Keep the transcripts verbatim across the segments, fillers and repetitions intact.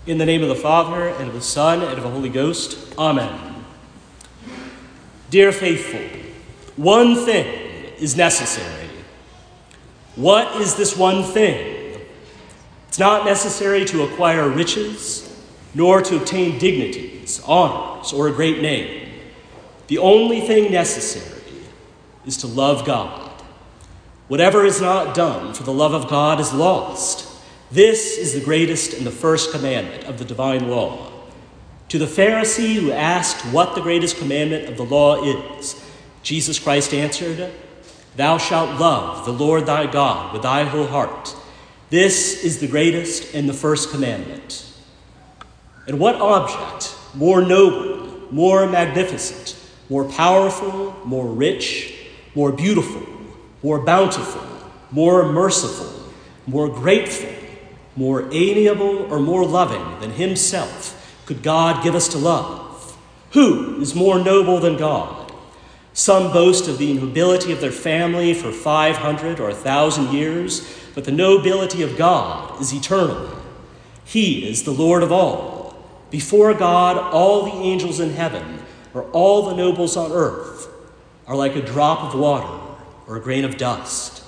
In the name of the Father, and of the Son, and of the Holy Ghost. Amen. Dear faithful, one thing is necessary. What is this one thing? It's not necessary to acquire riches, nor to obtain dignities, honors, or a great name. The only thing necessary is to love God. Whatever is not done for the love of God is lost. This is the greatest and the first commandment of the divine law. To the Pharisee who asked what the greatest commandment of the law is, Jesus Christ answered, "Thou shalt love the Lord thy God with thy whole heart. This is the greatest and the first commandment." And what object more noble, more magnificent, more powerful, more rich, more beautiful, more bountiful, more merciful, more grateful, more amiable, or more loving than himself could God give us to love? Who is more noble than God? Some boast of the nobility of their family for five hundred or a thousand years, but the nobility of God is eternal. He is the Lord of all. Before God, all the angels in heaven, or all the nobles on earth, are like a drop of water or a grain of dust.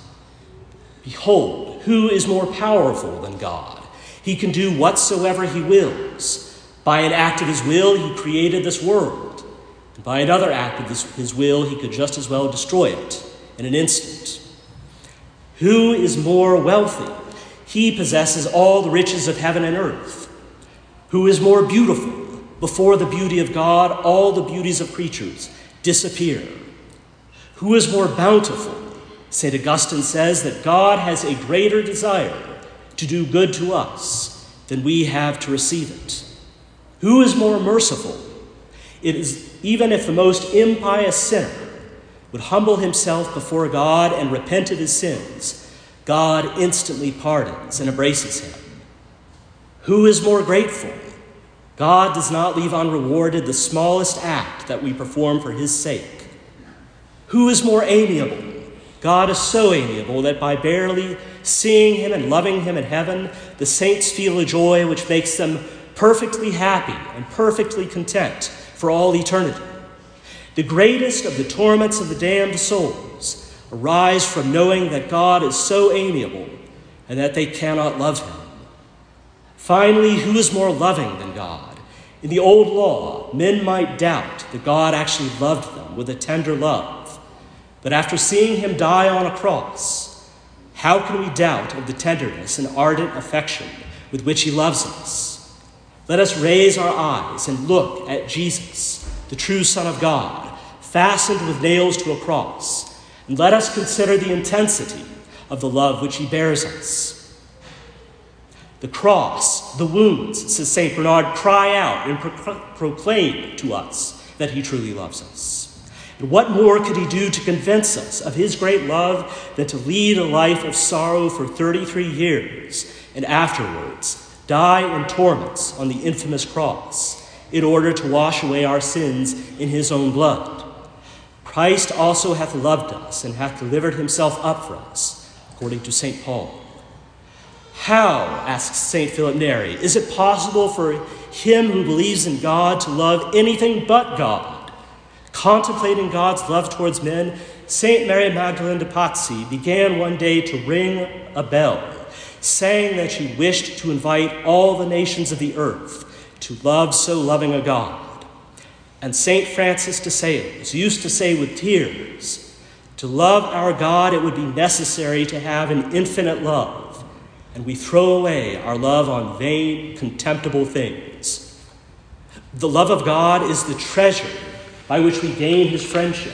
Behold, who is more powerful than God? He can do whatsoever he wills. By an act of his will, he created this world. And by another act of his, his will, he could just as well destroy it in an instant. Who is more wealthy? He possesses all the riches of heaven and earth. Who is more beautiful? Before the beauty of God, all the beauties of creatures disappear. Who is more bountiful? Saint Augustine says that God has a greater desire to do good to us than we have to receive it. Who is more merciful? It is even if the most impious sinner would humble himself before God and repent of his sins, God instantly pardons and embraces him. Who is more grateful? God does not leave unrewarded the smallest act that we perform for his sake. Who is more amiable? God is so amiable that by barely seeing him and loving him in heaven, the saints feel a joy which makes them perfectly happy and perfectly content for all eternity. The greatest of the torments of the damned souls arise from knowing that God is so amiable and that they cannot love him. Finally, who is more loving than God? In the old law, men might doubt that God actually loved them with a tender love. But after seeing him die on a cross, how can we doubt of the tenderness and ardent affection with which he loves us? Let us raise our eyes and look at Jesus, the true Son of God, fastened with nails to a cross, and let us consider the intensity of the love which he bears us. The cross, the wounds, says Saint Bernard, cry out and pro- proclaim to us that he truly loves us. And what more could he do to convince us of his great love than to lead a life of sorrow for thirty-three years and afterwards die in torments on the infamous cross in order to wash away our sins in his own blood? Christ also hath loved us and hath delivered himself up for us, according to Saint Paul. How, asks Saint Philip Neri, is it possible for him who believes in God to love anything but God? Contemplating God's love towards men, Saint Mary Magdalene de Pazzi began one day to ring a bell, saying that she wished to invite all the nations of the earth to love so loving a God. And Saint Francis de Sales used to say with tears, to love our God it would be necessary to have an infinite love, and we throw away our love on vain, contemptible things. The love of God is the treasure by which we gain his friendship.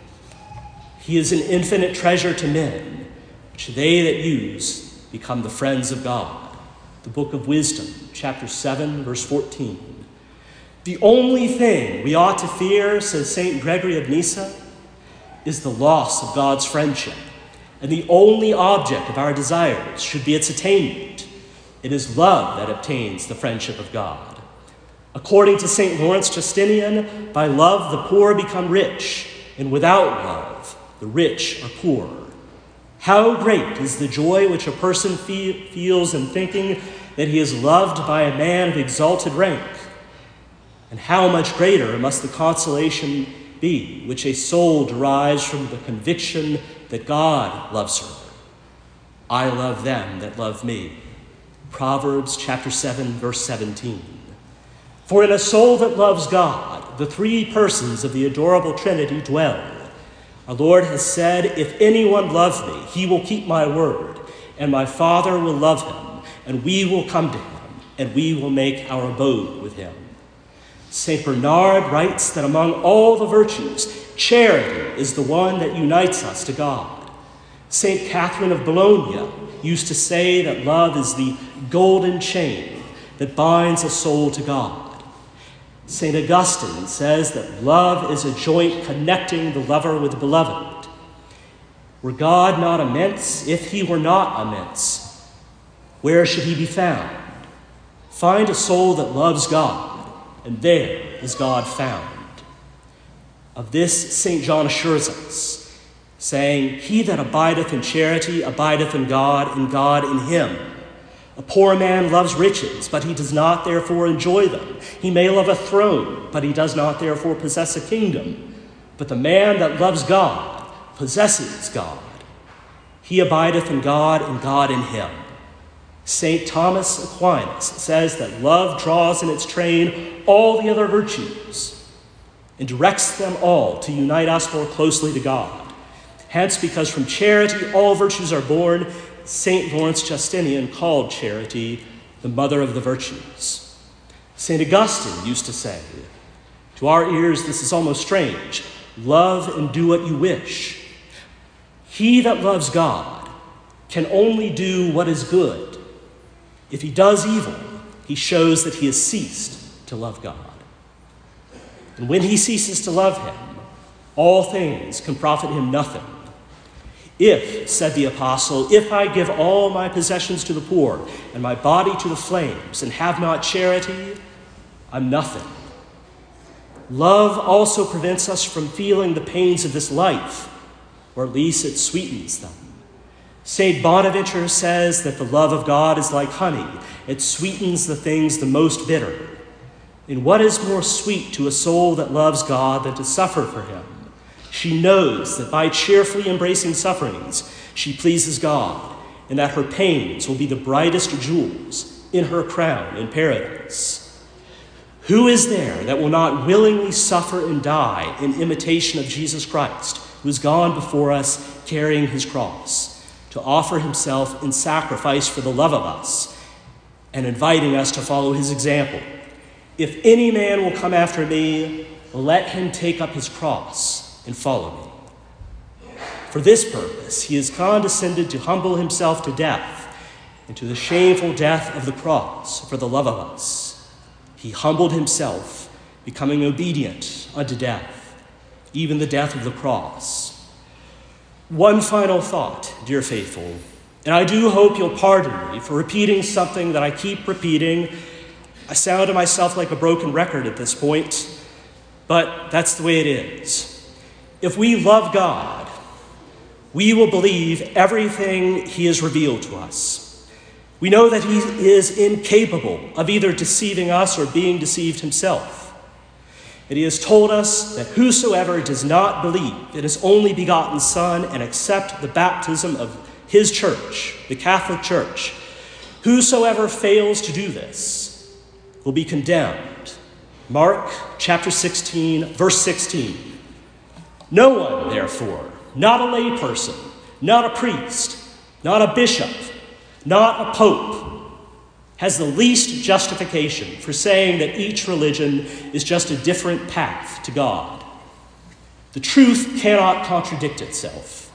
He is an infinite treasure to men, which they that use become the friends of God. The Book of Wisdom, chapter seven, verse fourteen. The only thing we ought to fear, says Saint Gregory of Nyssa, is the loss of God's friendship. And the only object of our desires should be its attainment. It is love that obtains the friendship of God. According to Saint Lawrence Justinian, by love the poor become rich, and without love the rich are poor. How great is the joy which a person fe- feels in thinking that he is loved by a man of exalted rank. And how much greater must the consolation be which a soul derives from the conviction that God loves her. I love them that love me. Proverbs chapter seven, verse seventeen. For in a soul that loves God, the three persons of the adorable Trinity dwell. Our Lord has said, if anyone loves me, he will keep my word, and my Father will love him, and we will come to him, and we will make our abode with him. Saint Bernard writes that among all the virtues, charity is the one that unites us to God. Saint Catherine of Bologna used to say that love is the golden chain that binds a soul to God. Saint Augustine says that love is a joint connecting the lover with the beloved. Were God not immense? If he were not immense, where should he be found? Find a soul that loves God, and there is God found. Of this Saint John assures us, saying, he that abideth in charity abideth in God, and God in him. A poor man loves riches, but he does not therefore enjoy them. He may love a throne, but he does not therefore possess a kingdom. But the man that loves God possesses God. He abideth in God, and God in him. Saint Thomas Aquinas says that love draws in its train all the other virtues and directs them all to unite us more closely to God. Hence, because from charity all virtues are born, Saint Lawrence Justinian called charity the mother of the virtues. Saint Augustine used to say, to our ears this is almost strange, love and do what you wish. He that loves God can only do what is good. If he does evil, he shows that he has ceased to love God. And when he ceases to love him, all things can profit him nothing. If, said the apostle, if I give all my possessions to the poor and my body to the flames and have not charity, I'm nothing. Love also prevents us from feeling the pains of this life, or at least it sweetens them. Saint Bonaventure says that the love of God is like honey. It sweetens the things the most bitter. And what is more sweet to a soul that loves God than to suffer for him? She knows that by cheerfully embracing sufferings, she pleases God, and that her pains will be the brightest jewels in her crown in paradise. Who is there that will not willingly suffer and die in imitation of Jesus Christ, who has gone before us carrying his cross, to offer himself in sacrifice for the love of us, and inviting us to follow his example? If any man will come after me, let him take up his cross and follow me. For this purpose, he has condescended to humble himself to death, and to the shameful death of the cross for the love of us. He humbled himself, becoming obedient unto death, even the death of the cross. One final thought, dear faithful, and I do hope you'll pardon me for repeating something that I keep repeating. I sound to myself like a broken record at this point, but that's the way it is. If we love God, we will believe everything he has revealed to us. We know that he is incapable of either deceiving us or being deceived himself. And he has told us that whosoever does not believe in his only begotten Son and accept the baptism of his church, the Catholic Church, whosoever fails to do this will be condemned. Mark chapter sixteen, verse sixteen. No one, therefore, not a layperson, not a priest, not a bishop, not a pope, has the least justification for saying that each religion is just a different path to God. The truth cannot contradict itself.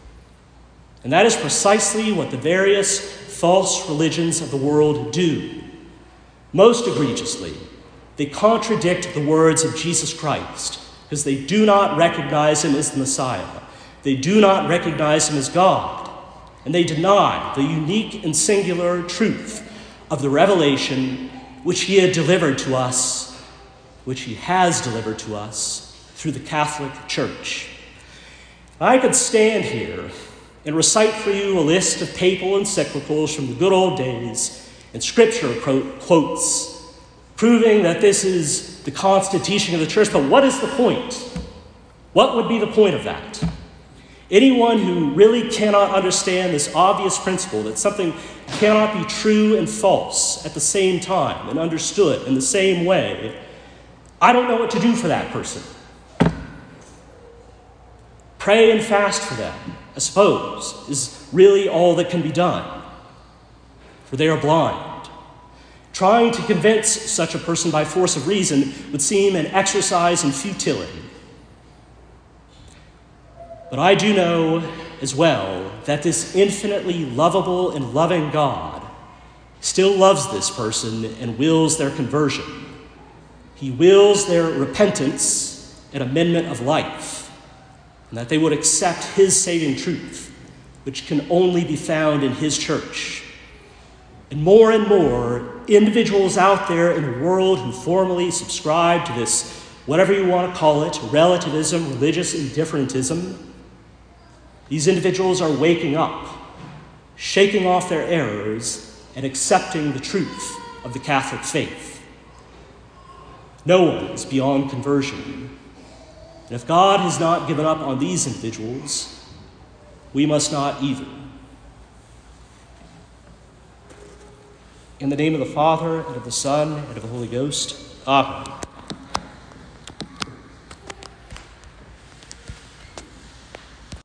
And that is precisely what the various false religions of the world do. Most egregiously, they contradict the words of Jesus Christ, because they do not recognize him as the Messiah. They do not recognize him as God. And they deny the unique and singular truth of the revelation which he had delivered to us, which he has delivered to us through the Catholic Church. I could stand here and recite for you a list of papal encyclicals from the good old days, And Scripture quotes, proving that this is the constant teaching of the church. But what is the point? What would be the point of that? Anyone who really cannot understand this obvious principle that something cannot be true and false at the same time and understood in the same way, I don't know what to do for that person. Pray and fast for them, I suppose, is really all that can be done, for they are blind. Trying to convince such a person by force of reason would seem an exercise in futility. But I do know as well that this infinitely lovable and loving God still loves this person and wills their conversion. He wills their repentance and amendment of life, and that they would accept his saving truth, which can only be found in his church. And more and more individuals out there in the world who formally subscribe to this, whatever you want to call it, relativism, religious indifferentism, these individuals are waking up, shaking off their errors, and accepting the truth of the Catholic faith. No one is beyond conversion. And if God has not given up on these individuals, we must not either. In the name of the Father, and of the Son, and of the Holy Ghost, Amen.